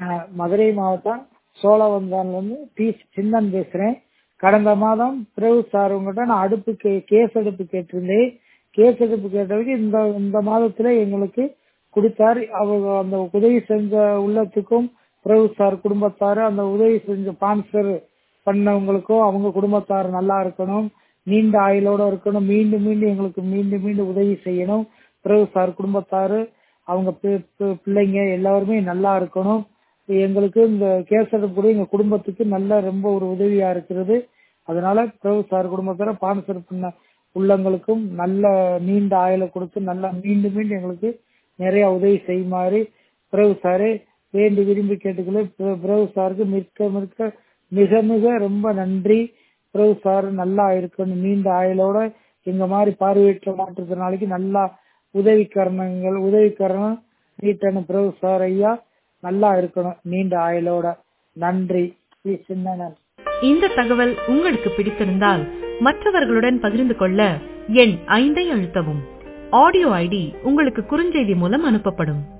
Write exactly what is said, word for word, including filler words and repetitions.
அஹ், மதுரை மாவட்டம் சோழவந்தான்ல இருந்து பி சின்னன் பேசுறேன். கடந்த மாதம் பிரபு சார் உங்ககிட்ட நான் அடுப்பு கே- கேஸ் அடுப்பு கேட்டிருந்தேன். கேஸ் அடுப்பு கேட்டதுக்கு இந்த இந்த மாதத்துல எங்களுக்கு கொடுத்தார். அவங்க அந்த உதவி செஞ்ச உள்ளத்துக்கும் பிரபு சார் குடும்பத்தாரு அந்த உதவி செஞ்ச ஸ்பான்சர் பண்ணவங்களுக்கும் அவங்க குடும்பத்தார் நல்லா இருக்கணும், நீண்ட ஆயுளோட இருக்கணும், மீண்டும் மீண்டும் எங்களுக்கு மீண்டும் மீண்டும் உதவி செய்யணும். பிரபு சார் குடும்பத்தாரு அவங்க பி- பி- பிள்ளைங்க எல்லாருமே நல்லா இருக்கணும். எங்களுக்கு இந்த கேஸ் அடுப்பு கூட எங்க குடும்பத்துக்கு நல்ல ரொம்ப ஒரு உதவியா இருக்கிறது. அதனால பிரபு சார் குடும்பத்தார ஸ்பான்சர் பண்ண உள்ளங்களுக்கும் நல்ல நீண்ட ஆயுளை கொடுத்து நல்லா மீண்டும் மீண்டும் எங்களுக்கு நிறைய உதவி செய்யுமாறு பிரபு சாரே வேண்டி விரும்பி கேட்டுக்கொள்ள பிர- பிரபு சாருக்கு மிக்க மிக்க மிக மிக ரொம்ப நன்றி. பிரபு சார் நல்லா இருக்கணும், நீண்ட ஆயுளோட எங்க மாதிரி பார்வையற்ற மாற்றுத்திறனாளிக்கு நல்லா உதவிக்கரணங்கள் உதவிக்கரணம் நீட்டணும். பிரபு சார் ஐயா நல்லா இருக்கணும், நீண்ட ஆயுளோட. நன்றி. ஸ்ரீ சின்னன். இந்த தகவல் உங்களுக்கு பிடித்திருந்தால் மற்றவர்களுடன் பகிர்ந்து கொள்ள எண் ஐந்தை அழுத்தவும். ஆடியோ ஐடி உங்களுக்கு குறுஞ்செய்தி மூலம் அனுப்பப்படும்.